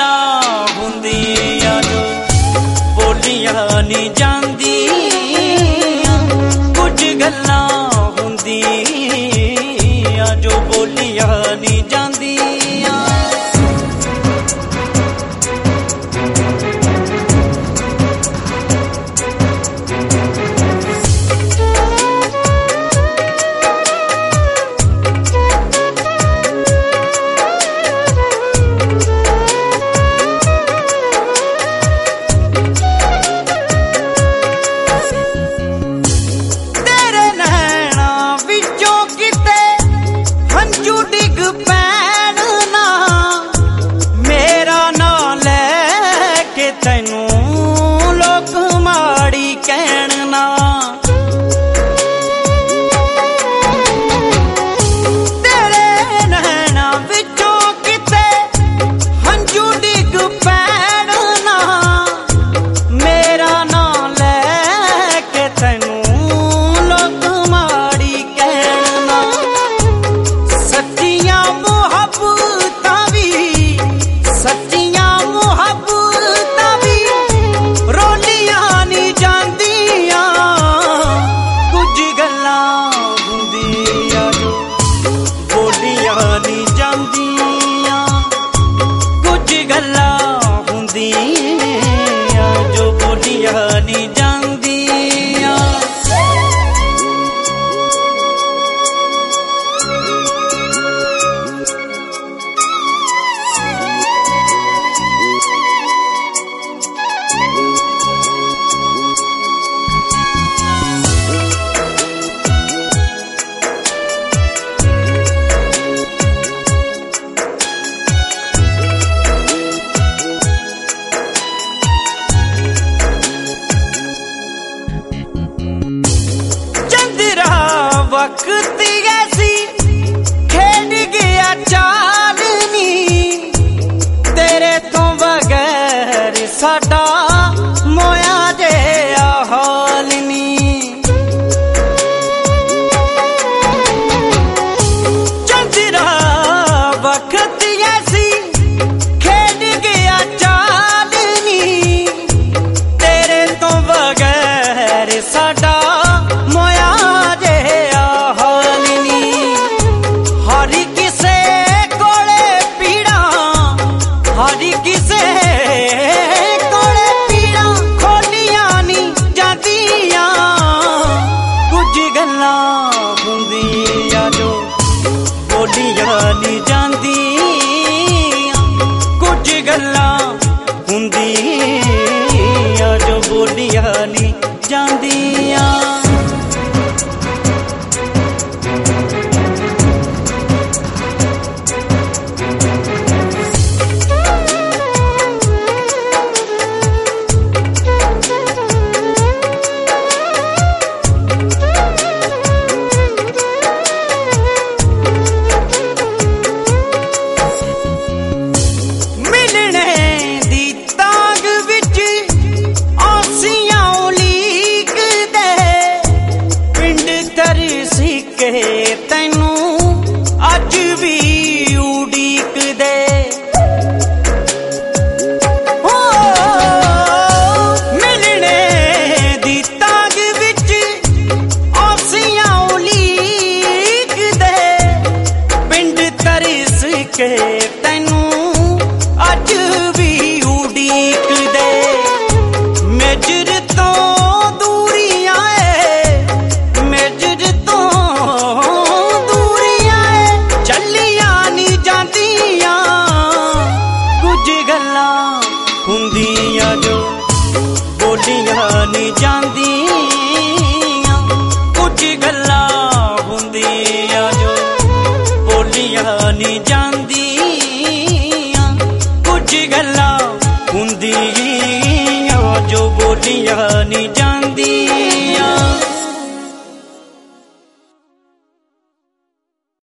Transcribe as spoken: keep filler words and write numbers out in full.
गल्लां हुंदियां जो बोलियां नहीं जांदियां, कुछ गल्लां हुंदियां जो बोलियां नहीं जांदियां। वक्त ऐसी खेड गया चालनी, तेरे तो बगैर साडा मोया जेहा हाल नी। चंदरा वक्त ऐसी खेड गया चालनी, तेरे तो बगैर साडा मोया बोलियां नहीं जांदियां, कुछ गल्लां हुंदियां जो बोलियां नहीं जांदियां। तैनू अज भी उड़ीक दे हो, मिलने दी तांग विच आसियां उलीक दे, पिंड तरस के तैनू अज भी उड़ीक दे। मेजर तो दूरियां मेजर तो हुंदियां जो बोलियां नहीं जांदियां, कुछ गल्लां हुंदियां जो बोलियां नहीं जांदियां, कुछ गल्लां हुंदियां जो बोलियां नहीं जांदियां।